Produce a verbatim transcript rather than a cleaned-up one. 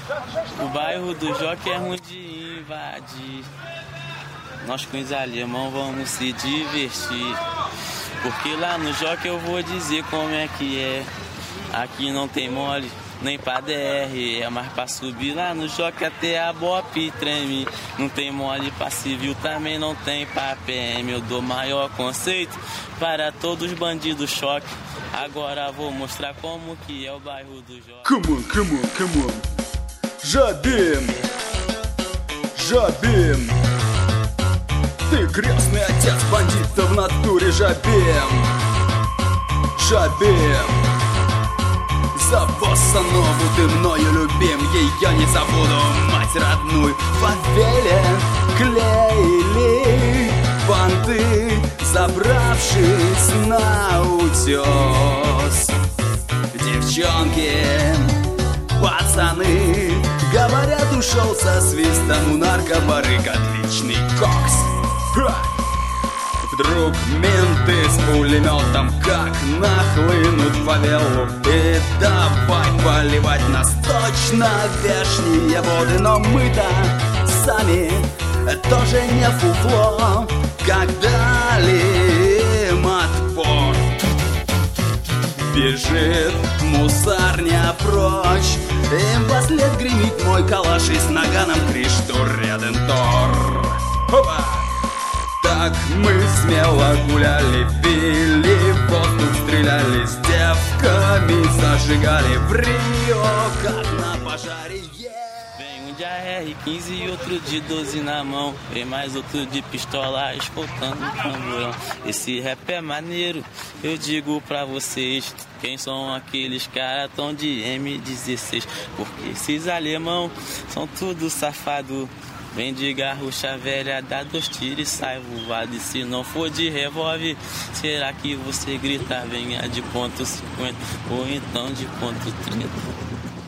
O bairro do Jockey é ruim de invadir. Nós com os alemão vamos se divertir. Porque lá no Jockey eu vou dizer como é que é. Aqui não tem mole, nem pra D R. É mais pra subir lá no Jockey até a Bop treme. Não tem mole pra civil, também não tem pra P M. Eu dou maior conceito para todos os bandidos choque. Agora vou mostrar como que é o bairro do Jockey. Come on, come on, come on. Жабим, Жабим. Ты крестный отец бандита в натуре, Жабим, Жабим. За боссанову ты мною любим, ее не забуду, мать родную. В фавеле клеили банды, забравшись на утес. Девчонки, пацаны, говорят, ушел со свистом у наркобарык отличный кокс. Ха! Вдруг менты с пулеметом как нахлынут в фавелу и давай поливать нас точно вешние воды. Но мы-то сами тоже не фуфло, как дали отпор. Бежит мусарня прочь, им послед гремит мой калаш, и с наганом Криштур Редентор. Опа! Так мы смело гуляли, пили, в воздух стреляли, с девками зажигали в Рио, как на пожаре. Vem um de A R quinze e outro de doze na mão. Vem mais outro de pistola escoltando o tamborão. Esse rap é maneiro, eu digo pra vocês. Quem são aqueles caras tão de M dezesseis? Porque esses alemão são tudo safado. Vem de garrucha velha, dá dois tiros e sai voado. E se não for de revólver, será que você grita? Venha de ponto cinquenta ou então de ponto trinta.